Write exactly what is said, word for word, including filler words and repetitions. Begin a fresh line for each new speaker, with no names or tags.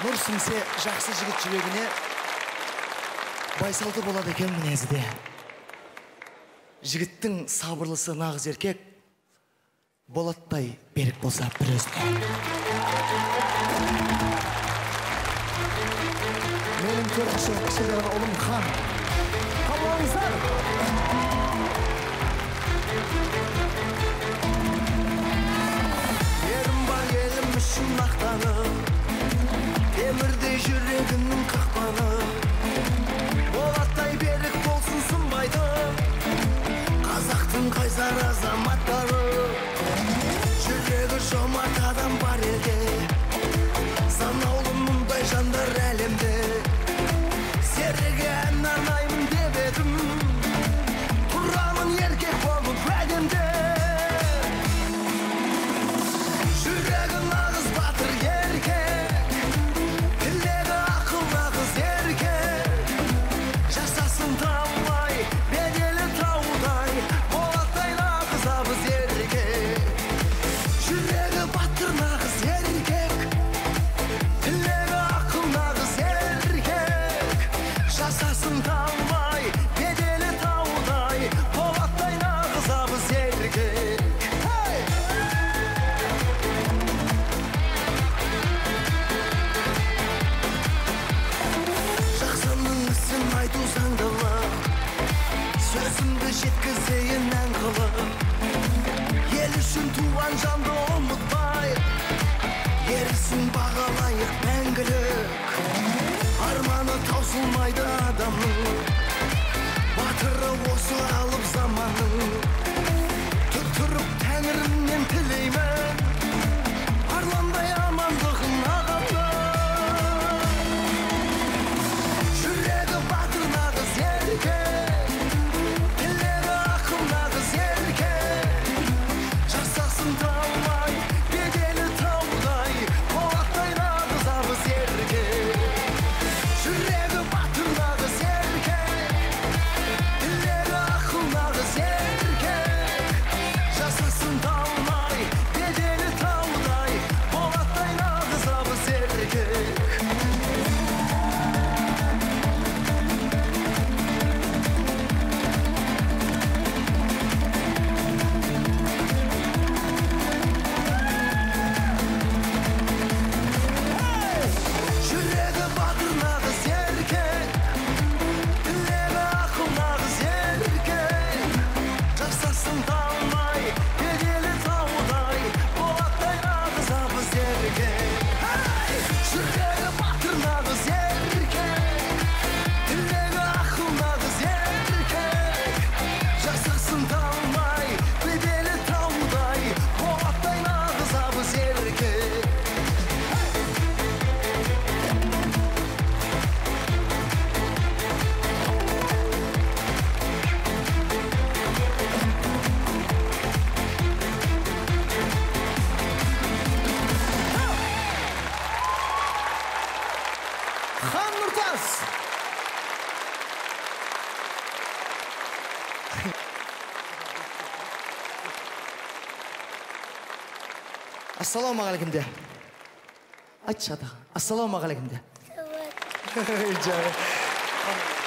Нұр сіңсе жақсы жігіт жүрегіне байсалды болады екен мінезі де. Жігіттің сабырлысы нағыз еркек, болаттай берік болса бір өзіне. Менің төртінші кішігірім ұлым Хан. Қабылыңыздар! Ерім бар елім үшін мақтанып, темірдей жүрегінің қақпаны, болаттай берік болсын сынбайды қазақтың қайсар азаматтары. Жүрегі жомарт адам бар елде, санаулы мұндай жандар әлемде. Серіге ән арнаймын деп едім, тұрамын еркек болып әдемде. Жүрегі нағыз батыр еркек, тілегі ақыл нағыз еркек. Жасасын талмай, беделі таудай, болаттай нағыз абыз еркек. Жүрегі батыр нағыз еркек, тілегі ақыл нағыз еркек. Жасасын талмай, беделі таудай, болаттай нағыз абыз еркек. Жақсының ісін айту заңдылық, сөзімді жеткізейін ән қылып. Ел үшін туған жанды ұмытпай, ерісін бағалайық мәңгілік. Арманы таусылмайды адамның, батыры осы алып заманның. Түк тұрып тәңірімнен тілеймін, арландай амандығын ағамның. Жүрегі батыр нағыз еркек, тілегі ақыл нағыз еркек. Жасасын талмай, беделі таудай, болаттай нағыз абыз еркек. Жүрегі батыр нағыз еркек, тілегі ақыл нағыз еркек. Жасасын талмай, беделі таудай, болаттай нағыз абыз еркек. Жүрегі батыр нағыз еркек, тілегі ақыл нағыз еркек. Жасасын талмай, беделі таудай, болаттай нағыз абыз еркек. Жүрегі батыр нағыз еркек, тілегі ақыл нағыз еркек. Жасасын талмай, беделі таудай, болаттай нағыз абыз еркек. Хан Нұртас! Ассалаумағалейкум де. Айтшы ата. Ассалаумағалейкум де. Жарай.